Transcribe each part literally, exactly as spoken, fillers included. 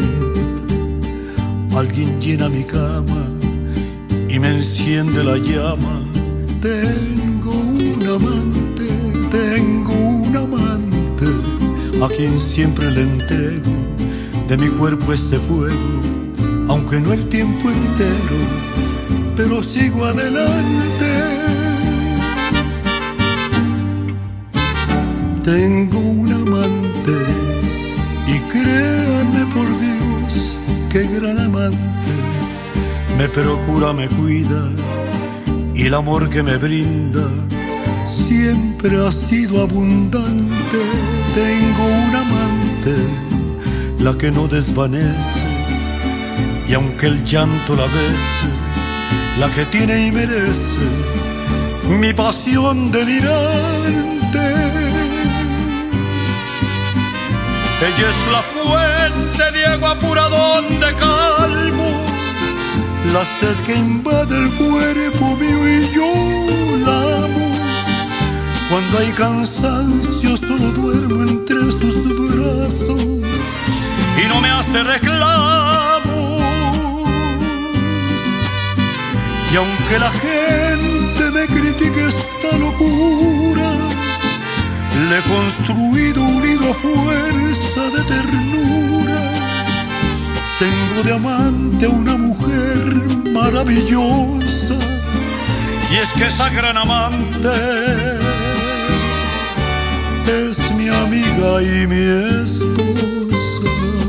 alguien llena mi cama y me enciende la llama. Tengo un amante, tengo un amante, a quien siempre le entrego de mi cuerpo este fuego, aunque no el tiempo entero, pero sigo adelante. Tengo un amante y créanme por Dios, qué gran amante. Me procura, me cuida y el amor que me brinda siempre ha sido abundante. Tengo un amante, la que no desvanece, y aunque el llanto la bese, la que tiene y merece mi pasión delirante. Ella es la fuente de agua pura donde calmo la sed que invade el cuerpo mío, y yo la amo. Cuando hay cansancio solo duermo entre sus brazos y no me hace reclamos. Y aunque la gente me critique esta locura, le he construido un nido a fuerza de ternura. Tengo de amante a una mujer maravillosa, y es que esa gran amante es mi amiga y mi esposa.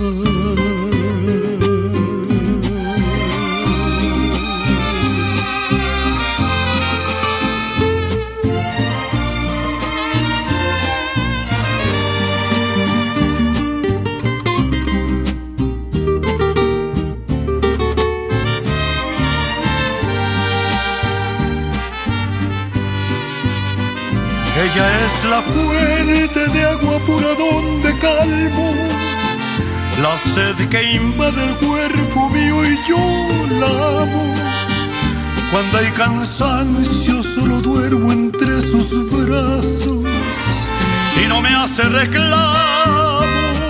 Ella es la fuente de agua pura donde calmo la sed que invade el cuerpo mío, y yo la amo. Cuando hay cansancio solo duermo entre sus brazos y no me hace reclamos.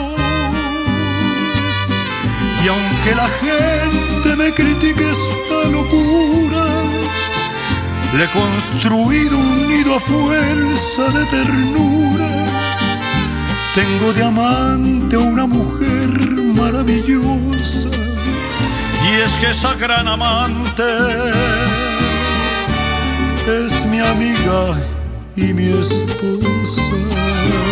Y aunque la gente me critique esta locura, le he construido un nido a fuerza de ternura. Tengo de amante a una mujer maravillosa, y es que esa gran amante es mi amiga y mi esposa.